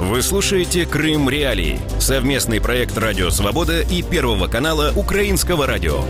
Вы слушаете «Крым Реалии» – совместный проект «Радио Свобода» и Первого канала Украинского радио.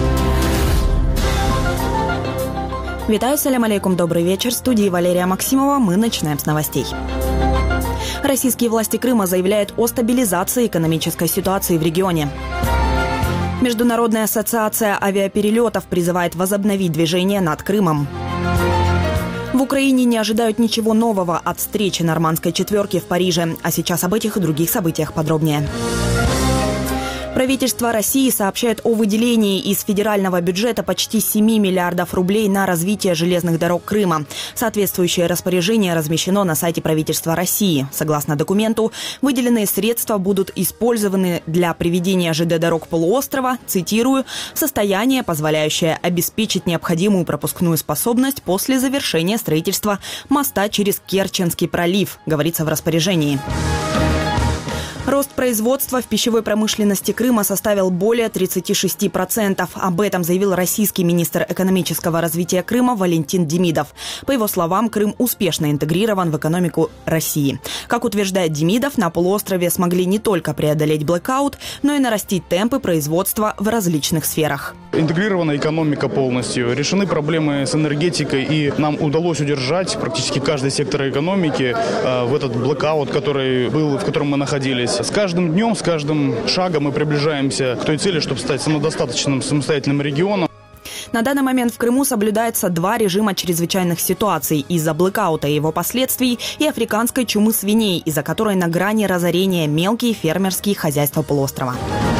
Витаю, салям алейкум, добрый вечер. В студии Валерия Максимова. Мы начинаем с новостей. Российские власти Крыма заявляют о стабилизации экономической ситуации в регионе. Международная ассоциация авиаперелетов призывает возобновить движение над Крымом. В Украине не ожидают ничего нового от встречи нормандской четверки в Париже. А сейчас об этих и других событиях подробнее. Правительство России сообщает о выделении из федерального бюджета почти 7 миллиардов рублей на развитие железных дорог Крыма. Соответствующее распоряжение размещено на сайте правительства России. Согласно документу, выделенные средства будут использованы для приведения ЖД-дорог полуострова, цитирую, в состояние, позволяющее обеспечить необходимую пропускную способность после завершения строительства моста через Керченский пролив, говорится в распоряжении. Рост производства в пищевой промышленности Крыма составил более 36%. Об этом заявил российский министр экономического развития Крыма Валентин Демидов. По его словам, Крым успешно интегрирован в экономику России. Как утверждает Демидов, на полуострове смогли не только преодолеть блэкаут, но и нарастить темпы производства в различных сферах. Интегрирована экономика полностью. Решены проблемы с энергетикой, и нам удалось удержать практически каждый сектор экономики в этот блэкаут, который был, в котором мы находились. С каждым днем, с каждым шагом мы приближаемся к той цели, чтобы стать самодостаточным, самостоятельным регионом. На данный момент в Крыму соблюдается два режима чрезвычайных ситуаций из-за блэкаута и его последствий и африканской чумы свиней, из-за которой на грани разорения мелкие фермерские хозяйства полуострова.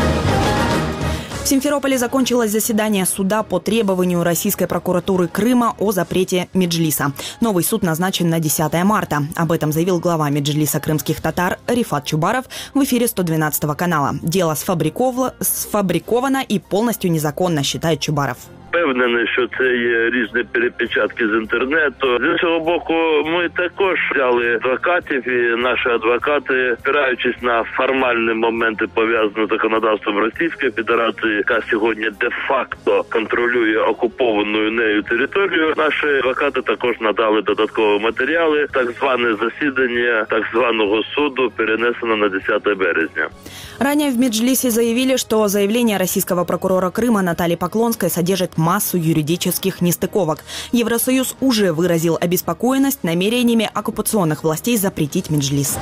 В Симферополе закончилось заседание суда по требованию Российской прокуратуры Крыма о запрете Меджлиса. Новый суд назначен на 10 марта. Об этом заявил глава Меджлиса крымских татар Рифат Чубаров в эфире 112 канала. Дело сфабриковано и полностью незаконно, считает Чубаров. Впевнений, що це є різні перепечатки з інтернету. З іншого боку, ми також взяли адвокатів, і наші адвокати, спираючись на формальні моменти, пов'язані з законодавством Російської Федерації, яка сьогодні де-факто контролює окуповану нею територію, наші адвокати також надали додаткові матеріали. Так зване засідання так званого суду перенесено на 10 березня. Ранее в Меджлисе заявили, что заявление российского прокурора Крыма Натальи Поклонской содержит массу юридических нестыковок. Евросоюз уже выразил обеспокоенность намерениями оккупационных властей запретить Меджлис.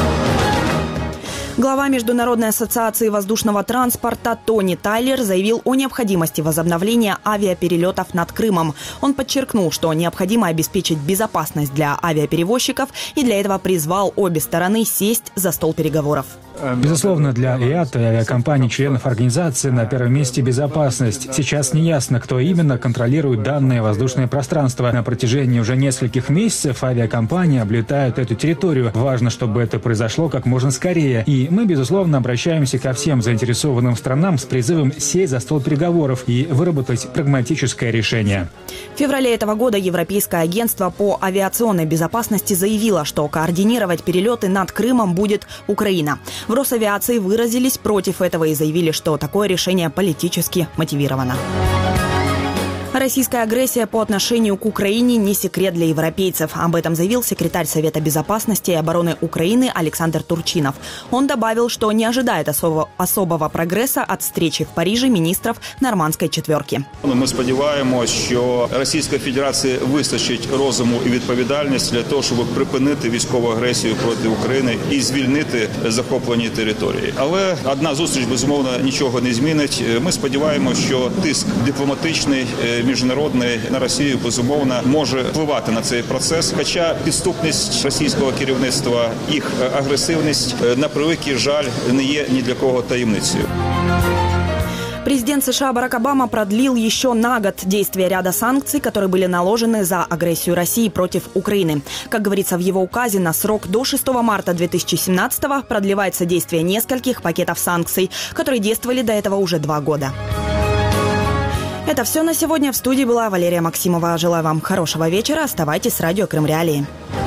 Глава Международной ассоциации воздушного транспорта Тони Тайлер заявил о необходимости возобновления авиаперелетов над Крымом. Он подчеркнул, что необходимо обеспечить безопасность для авиаперевозчиков и для этого призвал обе стороны сесть за стол переговоров. Безусловно, для ИАТА и авиакомпаний, членов организации, на первом месте безопасность. Сейчас неясно, кто именно контролирует данное воздушное пространство. На протяжении уже нескольких месяцев авиакомпании облетают эту территорию. Важно, чтобы это произошло как можно скорее. И мы, безусловно, обращаемся ко всем заинтересованным странам с призывом сесть за стол переговоров и выработать прагматическое решение. В феврале этого года Европейское агентство по авиационной безопасности заявило, что координировать перелеты над Крымом будет Украина. В Росавиации выразились против этого и заявили, что такое решение политически мотивировано. Российская агрессия по отношению к Украине не секрет для европейцев. Об этом заявил секретарь Совета безопасности и обороны Украины Александр Турчинов. Он добавил, что не ожидает особого прогресса от встречи в Париже министров нормандской четверки. Ми сподіваємося, що Російська Федерація вистачить розуму і відповідальності для того, щоб припинити військову агресію проти України і звільнити захоплені території. Але одна зустріч, безумовно, нічого не змінить. Ми сподіваємося, що тиск дипломатичний, міжнародний на Росію, безумовно, може впливати на цей процес. Хоча підступність російського керівництва, їх агресивність, на превеликий жаль, не є ні для кого таємницею. Президент США Барак Обама продлил еще на год действие ряда санкций, которые были наложены за агрессию России против Украины. Как говорится в его указе, на срок до 6 марта 2017-го продлевается действие нескольких пакетов санкций, которые действовали до этого уже 2 года. Это все на сегодня. В студии была Валерия Максимова. Желаю вам хорошего вечера. Оставайтесь с радио Крым Реалии.